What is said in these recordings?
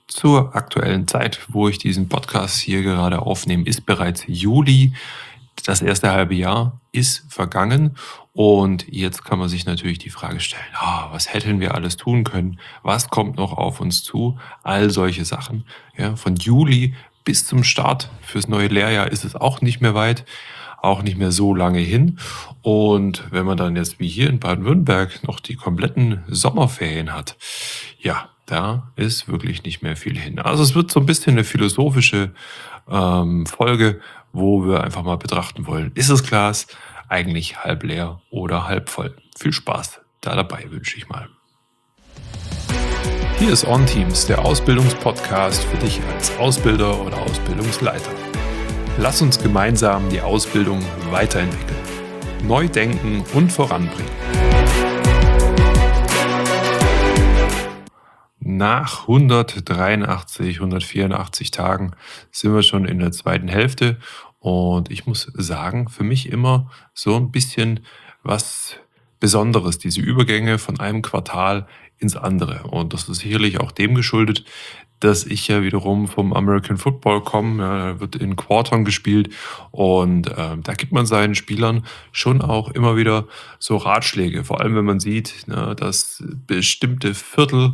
Zur aktuellen Zeit, wo ich diesen Podcast hier gerade aufnehme, ist bereits Juli. Das erste halbe Jahr ist vergangen und jetzt kann man sich natürlich die Frage stellen, was hätten wir alles tun können? Was kommt noch auf uns zu? All solche Sachen. Ja, von Juli bis zum Start fürs neue Lehrjahr ist es auch nicht mehr weit, auch nicht mehr so lange hin. Und wenn man dann jetzt wie hier in Baden-Württemberg noch die kompletten Sommerferien hat, ja, da ist wirklich nicht mehr viel hin. Also es wird so ein bisschen eine philosophische Folge, wo wir einfach mal betrachten wollen, ist das Glas eigentlich halb leer oder halb voll? Viel Spaß da dabei wünsche ich mal. Hier ist OnTeams, der Ausbildungspodcast für dich als Ausbilder oder Ausbildungsleiter. Lass uns gemeinsam die Ausbildung weiterentwickeln, neu denken und voranbringen. Nach 183, 184 Tagen sind wir schon in der zweiten Hälfte und ich muss sagen, für mich immer so ein bisschen was Besonderes, diese Übergänge von einem Quartal ins andere. Und das ist sicherlich auch dem geschuldet, dass ich ja wiederum vom American Football komme. Ja, da wird in Quartern gespielt und da gibt man seinen Spielern schon auch immer wieder so Ratschläge. Vor allem, wenn man sieht, ne, dass bestimmte Viertel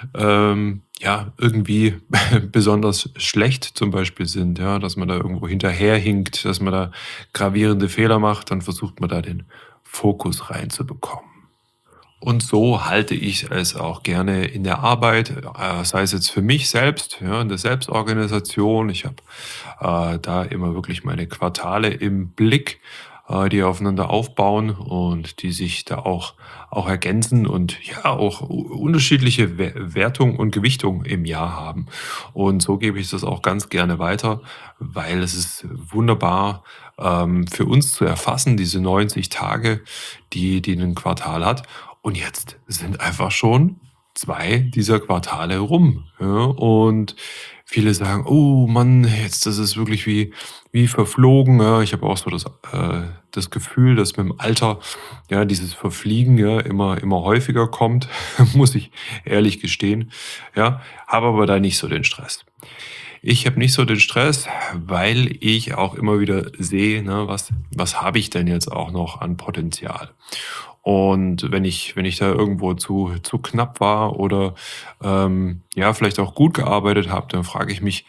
ja, irgendwie besonders schlecht zum Beispiel sind, ja, dass man da irgendwo hinterherhinkt, dass man da gravierende Fehler macht, dann versucht man da den Fokus reinzubekommen. Und so halte ich es auch gerne in der Arbeit, sei es jetzt für mich selbst, ja, in der Selbstorganisation. Ich habe da immer wirklich meine Quartale im Blick, die aufeinander aufbauen und die sich da auch ergänzen und ja auch unterschiedliche Wertung und Gewichtung im Jahr haben. Und so gebe ich das auch ganz gerne weiter, weil es ist wunderbar für uns zu erfassen, diese 90 Tage, die ein Quartal hat. Und jetzt sind einfach schon 2 dieser Quartale rum, ja? Und viele sagen: „Oh Mann, jetzt ist es wirklich wie verflogen“, ja? Ich habe auch so das Gefühl, dass mit dem Alter, ja, dieses Verfliegen, ja, immer häufiger kommt, muss ich ehrlich gestehen, ja, habe aber da nicht so den Stress. Ich habe nicht so den Stress, weil ich auch immer wieder sehe, ne, was habe ich denn jetzt auch noch an Potenzial? Und wenn ich da irgendwo zu knapp war oder, ja, vielleicht auch gut gearbeitet habe, dann frage ich mich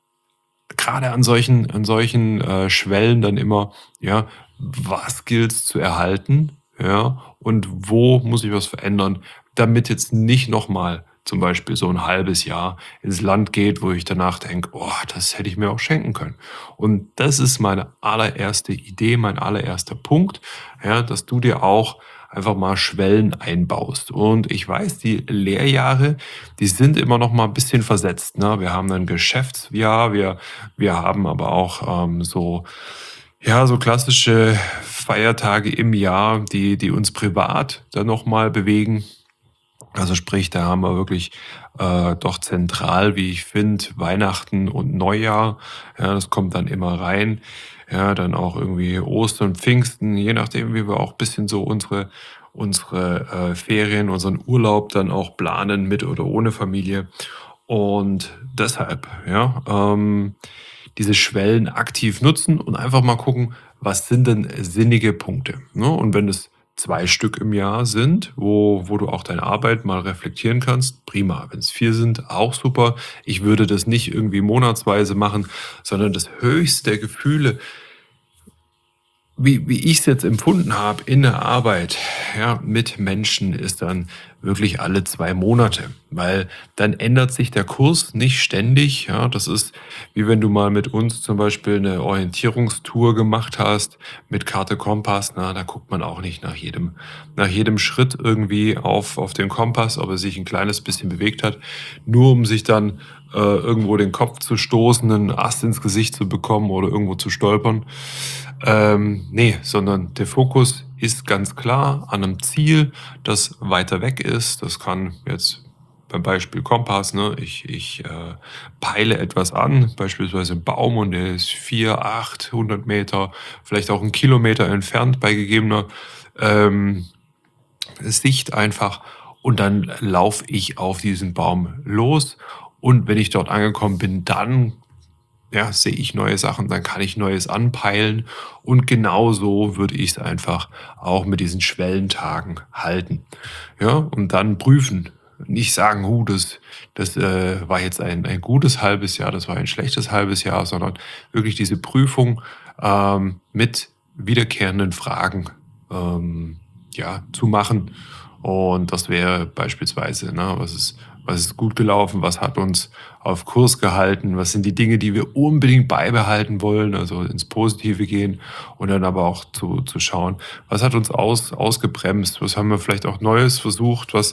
gerade an solchen Schwellen dann immer, ja, was gilt's zu erhalten, ja, und wo muss ich was verändern, damit jetzt nicht noch mal zum Beispiel so ein halbes Jahr ins Land geht, wo ich danach denke: „Oh, das hätte ich mir auch schenken können.“ Und das ist meine allererste Idee, mein allererster Punkt, ja, dass du dir auch einfach mal Schwellen einbaust. Und ich weiß, die Lehrjahre, die sind immer noch mal ein bisschen versetzt, ne? Wir haben ein Geschäftsjahr, wir haben aber auch, so ja, so klassische Feiertage im Jahr, die uns privat dann noch mal bewegen. Also sprich, da haben wir wirklich, doch zentral, wie ich finde, Weihnachten und Neujahr. Ja, das kommt dann immer rein. Ja, dann auch irgendwie Ostern, Pfingsten, je nachdem, wie wir auch bisschen so unsere Ferien, unseren Urlaub dann auch planen mit oder ohne Familie. Und deshalb, ja, diese Schwellen aktiv nutzen und einfach mal gucken, was sind denn sinnige Punkte, ne? Und wenn es 2 Stück im Jahr sind, wo du auch deine Arbeit mal reflektieren kannst, prima. Wenn es 4 sind, auch super. Ich würde das nicht irgendwie monatsweise machen, sondern das höchste der Gefühle, wie ich es jetzt empfunden habe in der Arbeit, ja, mit Menschen, ist dann wirklich alle 2 Monate, weil dann ändert sich der Kurs nicht ständig, ja. Das ist, wie wenn du mal mit uns zum Beispiel eine Orientierungstour gemacht hast mit Karte, Kompass, na, da guckt man auch nicht nach jedem Schritt irgendwie auf den Kompass, ob er sich ein kleines bisschen bewegt hat, nur um sich dann, irgendwo den Kopf zu stoßen, 'nen Ast ins Gesicht zu bekommen oder irgendwo zu stolpern. Ne, sondern der Fokus ist ganz klar an einem Ziel, das weiter weg ist. Das kann jetzt beim Beispiel Kompass, ne, ich peile etwas an, beispielsweise 'n Baum und der ist 400, 800 Meter, vielleicht auch 'n Kilometer entfernt bei gegebener, ähm, Sicht einfach. Und dann laufe ich auf diesen Baum los Und wenn ich dort angekommen bin, dann ja, sehe ich neue Sachen, dann kann ich Neues anpeilen und genauso würde ich es einfach auch mit diesen Schwellentagen halten. Ja, und dann prüfen. Nicht sagen: das war jetzt ein gutes halbes Jahr, das war ein schlechtes halbes Jahr“, sondern wirklich diese Prüfung, mit wiederkehrenden Fragen, ja, zu machen. Und das wäre beispielsweise, ne, was ist gut gelaufen, was hat uns auf Kurs gehalten, was sind die Dinge, die wir unbedingt beibehalten wollen, also ins Positive gehen und dann aber auch zu schauen, was hat uns ausgebremst, was haben wir vielleicht auch Neues versucht, was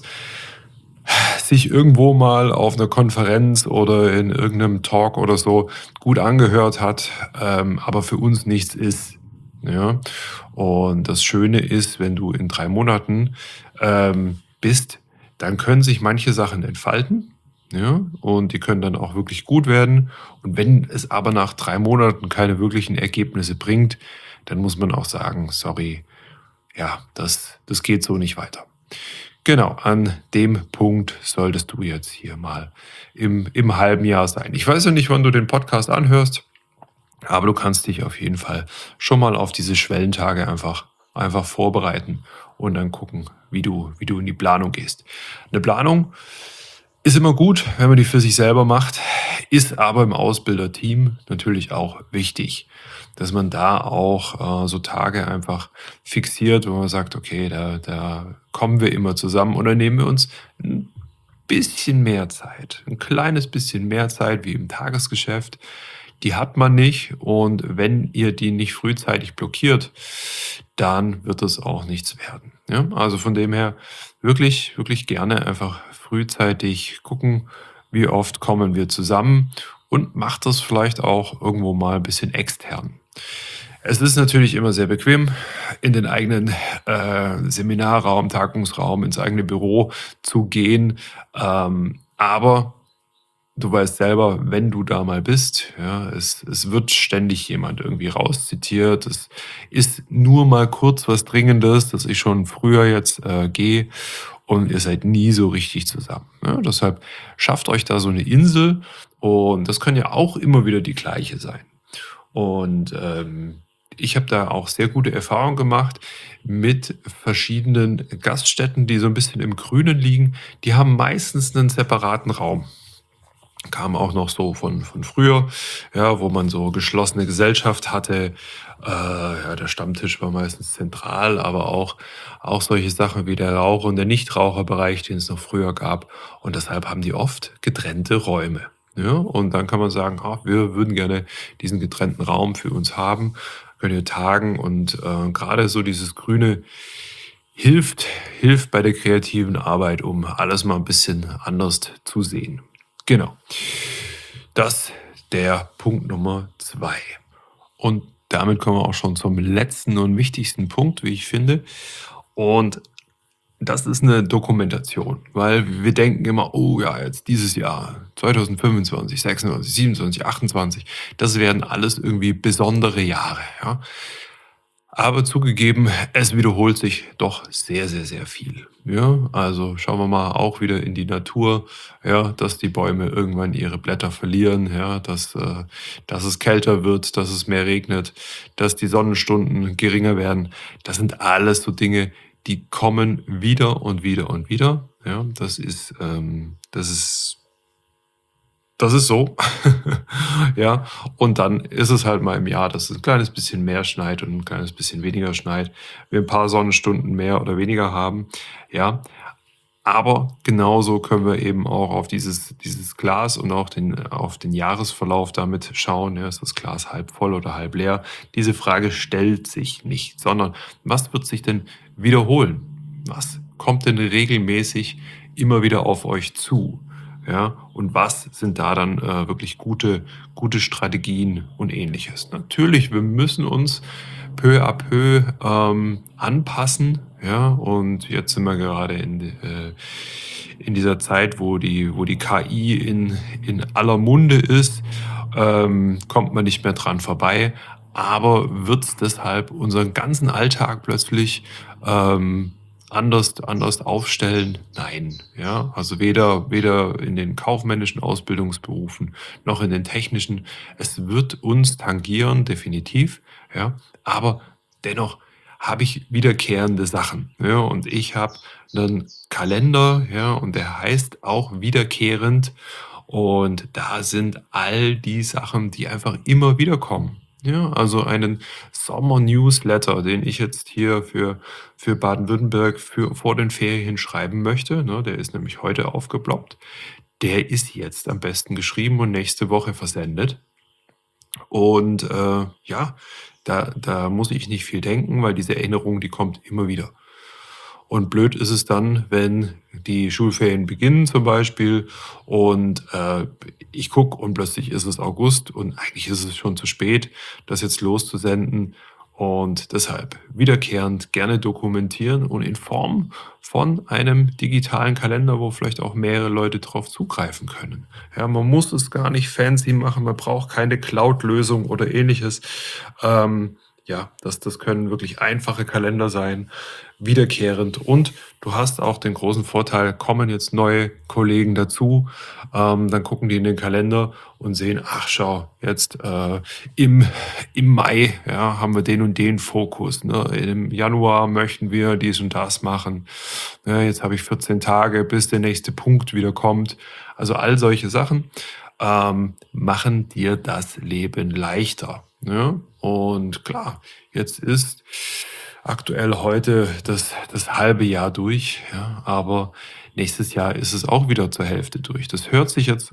sich irgendwo mal auf einer Konferenz oder in irgendeinem Talk oder so gut angehört hat, aber für uns nichts ist, ja? Und das Schöne ist, wenn du in 3 Monaten, bist, dann können sich manche Sachen entfalten, ja, und die können dann auch wirklich gut werden. Und wenn es aber nach 3 Monaten keine wirklichen Ergebnisse bringt, dann muss man auch sagen: „Sorry, ja, das geht so nicht weiter.“ Genau, an dem Punkt solltest du jetzt hier mal im halben Jahr sein. Ich weiß ja nicht, wann du den Podcast anhörst, aber du kannst dich auf jeden Fall schon mal auf diese Schwellentage einfach vorbereiten und dann gucken, wie du in die Planung gehst. Eine Planung ist immer gut, wenn man die für sich selber macht, ist aber im Ausbilderteam natürlich auch wichtig, dass man da auch, so Tage einfach fixiert, wo man sagt: „Okay, da kommen wir immer zusammen und dann nehmen wir uns 'n bisschen mehr Zeit, ein kleines bisschen mehr Zeit wie im Tagesgeschäft. Die hat man nicht und wenn ihr die nicht frühzeitig blockiert, dann wird es auch nichts werden, ja? Also, von dem her wirklich, wirklich gerne einfach frühzeitig gucken, wie oft kommen wir zusammen und macht das vielleicht auch irgendwo mal ein bisschen extern. Es ist natürlich immer sehr bequem, in den eigenen, Seminarraum, Tagungsraum, ins eigene Büro zu gehen, aber du weißt selber, wenn du da mal bist, ja, es wird ständig jemand irgendwie rauszitiert. Es ist nur mal kurz was Dringendes, dass ich schon früher jetzt, gehe und ihr seid nie so richtig zusammen, ne? Deshalb schafft euch da so eine Insel und das kann ja auch immer wieder die gleiche sein. Und, ich habe da auch sehr gute Erfahrungen gemacht mit verschiedenen Gaststätten, die so ein bisschen im Grünen liegen. Die haben meistens einen separaten Raum. Kam auch noch so von früher, ja, wo man so geschlossene Gesellschaft hatte. Ja, der Stammtisch war meistens zentral, aber auch solche Sachen wie der Raucher und der Nichtraucherbereich, den es noch früher gab. Und deshalb haben die oft getrennte Räume. Ja, und dann kann man sagen, ah, wir würden gerne diesen getrennten Raum für uns haben, können hier tagen und gerade so dieses Grüne hilft, hilft bei der kreativen Arbeit, um alles mal ein bisschen anders zu sehen. Genau. Das der Punkt Nummer 2. Und damit kommen wir auch schon zum letzten und wichtigsten Punkt, wie ich finde. Und das ist eine Dokumentation, weil wir denken immer: „Oh ja, jetzt dieses Jahr 2025, 26, 27, 28, das werden alles irgendwie besondere Jahre“, ja? Aber zugegeben, es wiederholt sich doch sehr, sehr, sehr viel. Ja, also schauen wir mal auch wieder in die Natur, ja, dass die Bäume irgendwann ihre Blätter verlieren, ja, dass es kälter wird, dass es mehr regnet, dass die Sonnenstunden geringer werden. Das sind alles so Dinge, die kommen wieder und wieder und wieder. Ja, das ist so. Ja, und dann ist es halt mal im Jahr, dass es ein kleines bisschen mehr schneit und ein kleines bisschen weniger schneit. Wir ein paar Sonnenstunden mehr oder weniger haben, ja. Aber genauso können wir eben auch auf dieses Glas und auch auf den Jahresverlauf damit schauen, ja, ist das Glas halb voll oder halb leer? Diese Frage stellt sich nicht, sondern was wird sich denn wiederholen? Was kommt denn regelmäßig immer wieder auf euch zu? Ja, und was sind da dann, wirklich gute Strategien und Ähnliches? Natürlich, wir müssen uns peu à peu, anpassen, ja, und jetzt sind wir gerade in dieser Zeit, wo die KI in aller Munde ist, kommt man nicht mehr dran vorbei, aber wird's deshalb unseren ganzen Alltag plötzlich, ähm, anders aufstellen? Nein, ja. Also weder in den kaufmännischen Ausbildungsberufen noch in den technischen. Es wird uns tangieren, definitiv, ja, aber dennoch habe ich wiederkehrende Sachen, ja, und ich habe einen Kalender, ja, und der heißt auch wiederkehrend und da sind all die Sachen, die einfach immer wieder kommen. Ja, also einen Sommer-Newsletter, den ich jetzt hier für Baden-Württemberg vor den Ferien schreiben möchte, ne, der ist nämlich heute aufgeploppt. Der ist jetzt am besten geschrieben und nächste Woche versendet. Und, ja, da muss ich nicht viel denken, weil diese Erinnerung, die kommt immer wieder. Und blöd ist es dann, wenn die Schulferien beginnen zum Beispiel und, ich gucke und plötzlich ist es August und eigentlich ist es schon zu spät, das jetzt loszusenden. Und deshalb wiederkehrend gerne dokumentieren und in Form von einem digitalen Kalender, wo vielleicht auch mehrere Leute drauf zugreifen können. Ja, man muss es gar nicht fancy machen, man braucht keine Cloud-Lösung oder Ähnliches. Ja, das können wirklich einfache Kalender sein, wiederkehrend. Und du hast auch den großen Vorteil, kommen jetzt neue Kollegen dazu, dann gucken die in den Kalender und sehen, ach schau, jetzt im, im Mai ja, haben wir den und den Fokus. Ne? Im Januar möchten wir dies und das machen. Ja, jetzt habe ich 14 Tage, bis der nächste Punkt wieder kommt. Also all solche Sachen machen dir das Leben leichter. Ne? Und klar, jetzt ist aktuell heute das halbe Jahr durch, ja, aber nächstes Jahr ist es auch wieder zur Hälfte durch. Das hört sich jetzt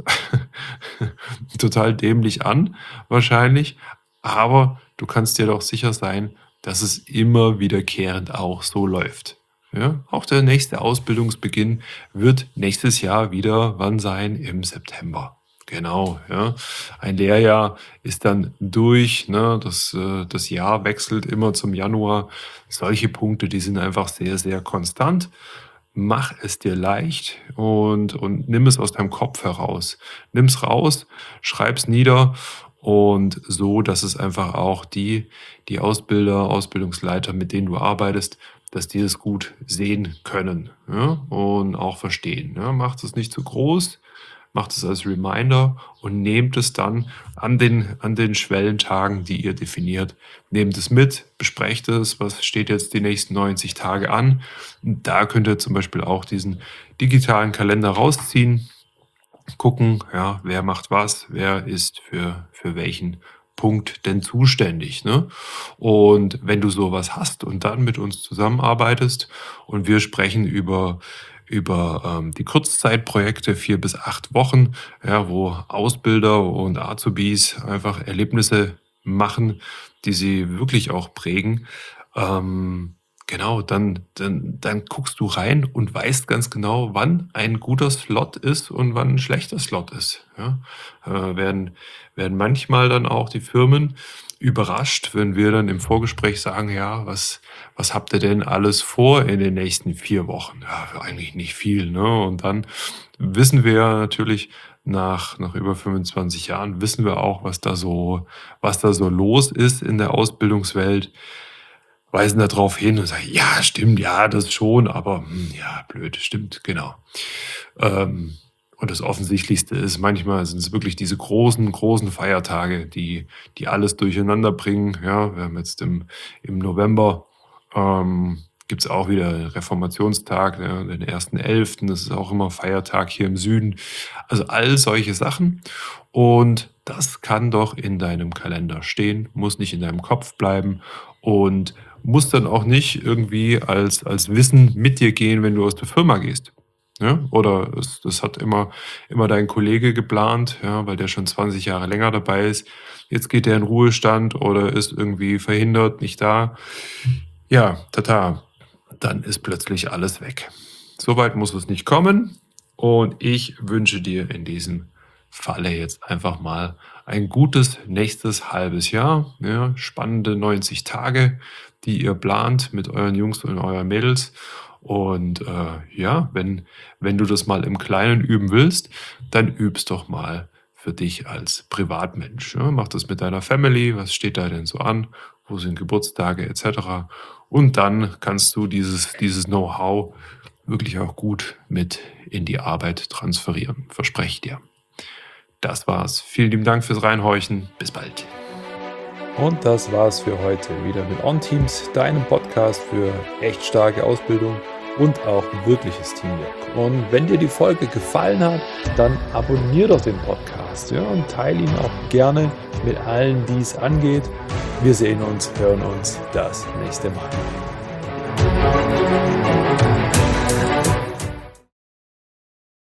total dämlich an, wahrscheinlich, aber du kannst dir doch sicher sein, dass es immer wiederkehrend auch so läuft. Ja, auch der nächste Ausbildungsbeginn wird nächstes Jahr wieder wann sein? Im September. Genau, ja. Ein Lehrjahr ist dann durch, ne? Das Jahr wechselt immer zum Januar. Solche Punkte, die sind einfach sehr, sehr konstant. Mach es dir leicht und nimm es aus deinem Kopf heraus. Nimm es raus, schreib es nieder und so, dass es einfach auch die Ausbilder, Ausbildungsleiter, mit denen du arbeitest, dass die es gut sehen können, ja, und auch verstehen, ja. Macht es nicht zu groß, macht es als Reminder und nehmt es dann an den Schwellentagen, die ihr definiert. Nehmt es mit, besprecht es, was steht jetzt die nächsten 90 Tage an. Und da könnt ihr zum Beispiel auch diesen digitalen Kalender rausziehen, gucken, ja, wer macht was, wer ist für welchen Punkt denn zuständig, ne? Und wenn du sowas hast und dann mit uns zusammenarbeitest und wir sprechen über die Kurzzeitprojekte, 4 bis 8 Wochen, ja, wo Ausbilder und Azubis einfach Erlebnisse machen, die sie wirklich auch prägen. Genau, dann guckst du rein und weißt ganz genau, wann ein guter Slot ist und wann ein schlechter Slot ist, ja? Werden manchmal dann auch die Firmen überrascht, wenn wir dann im Vorgespräch sagen: „Ja, was habt ihr denn alles vor in den nächsten 4 Wochen?“ „Ja, eigentlich nicht viel“, ne? Und dann wissen wir ja natürlich nach über 25 Jahren wissen wir auch, was da so los ist in der Ausbildungswelt, weisen da drauf hin und sagen: „Ja, stimmt, ja, das schon, aber, ja, blöd, stimmt, genau.“ und das Offensichtlichste ist, manchmal sind es wirklich diese großen Feiertage, die alles durcheinander bringen. Ja, wir haben jetzt im November, gibt's auch wieder Reformationstag, ja, den 1.11., das ist auch immer Feiertag hier im Süden. Also, all solche Sachen und das kann doch in deinem Kalender stehen, muss nicht in deinem Kopf bleiben und muss dann auch nicht irgendwie als Wissen mit dir gehen, wenn du aus der Firma gehst, ja? Oder das hat immer dein Kollege geplant, ja, weil der schon 20 Jahre länger dabei ist. Jetzt geht der in Ruhestand oder ist irgendwie verhindert, nicht da. Ja, tata, dann ist plötzlich alles weg. So weit muss es nicht kommen und ich wünsche dir in diesem Falle jetzt einfach mal ein gutes nächstes halbes Jahr, ja, spannende 90 Tage, die ihr plant mit euren Jungs und euren Mädels. Und ja, wenn du das mal im Kleinen üben willst, dann üb's doch mal für dich als Privatmensch. Ja, mach das mit deiner Family. Was steht da denn so an? Wo sind Geburtstage etc.? Und dann kannst du dieses Know-how wirklich auch gut mit in die Arbeit transferieren. Verspreche ich dir. Das war's. Vielen lieben Dank fürs Reinhorchen. Bis bald. Und das war's für heute wieder mit OnTeams, deinem Podcast für echt starke Ausbildung und auch wirkliches Teamwork. Und wenn dir die Folge gefallen hat, dann abonnier doch den Podcast, ja, und teile ihn auch gerne mit allen, die es angeht. Wir sehen uns, hören uns das nächste Mal.